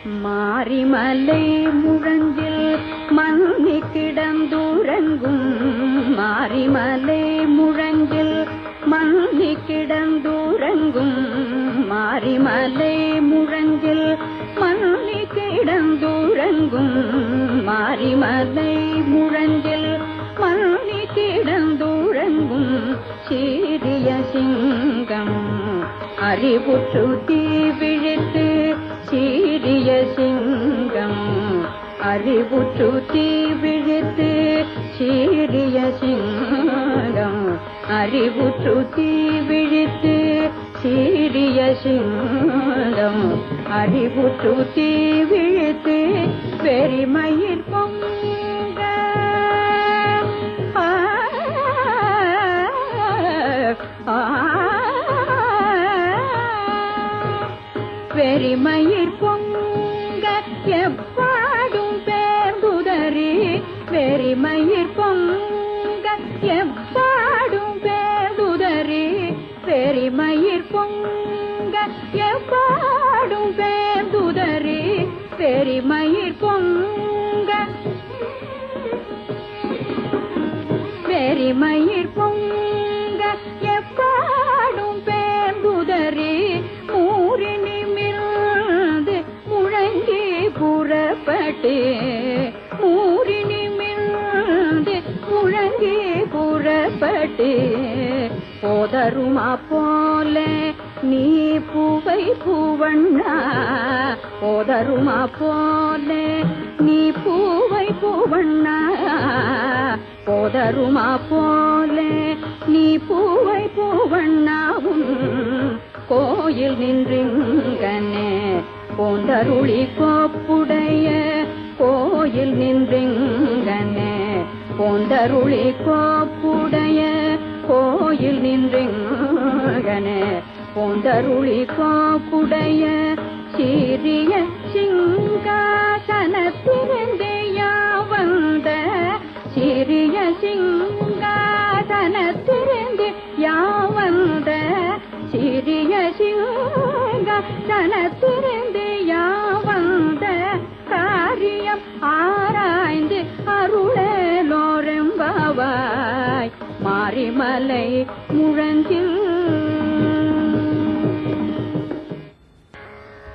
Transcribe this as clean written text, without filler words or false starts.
மாரிமலை முழஞ்சில் மன்னி கிடந்துறங்கும் மாரிமலை முழஞ்சில் மன்னி கிடந்துறங்கும் மாரிமலை முழஞ்சில் மன்னி கிடந்துறங்கும் மாரிமலை முழஞ்சில் மன்னி கிடந்துறங்கும் சீரிய சிங்கம் அறிவுற்று தீ விழித்து சீரிய சிங்கம் அறிவுற்று தீ விழித்து சீரிய சிங்கம் அறிவுற்று தீ விழித்து சீரிய சிங்கம் அறிவுற்று தீ விழித்து பெருமயிர் பொங்க வெறிமயிர் பொங்க எப்பாடும் பேர்ந்துதறி வெறிமயிர் பொங்க எப்பாடும் பேர்ந்துதறி வெறிமயிர் பொங்க எப்பாடும் பேர்ந்துதறி வெறிமயிர் பொங்க வெறிமயிர் பொங்க எப்பாடும் பேர்ந்துதறி ஊரினி மிழ்ந்து முழங்கி புறப்பட்டு ஊரினி மிழ்ந்து முழங்கி புறப்பட்டு போதருமா போல நீ பூவை பூவண்ணா போதருமா போல நீ பூவை பூவண்ணா போதருமா போல நீ பூவை பூவண்ணாவும் கோயில் நின்றிங்கனே போந்தருளி கோப்புடைய கோயில் நின்றிங்கனே போந்தருளி கோப்புடைய கோயில் நின்றிங்கனே போந்தருளி கோப்புடைய சீரிய சிங்காசனத்திலிருந்து யாவந்த சீரிய சிங்காசனத்திலிருந்து யாவந்த சீரிய சிங்காசனத்திலிருந்து யாவந்த காரியம் ஆராய்ந்து அருளலோரெம்பாவாய் மாரிமலை முழஞ்சில்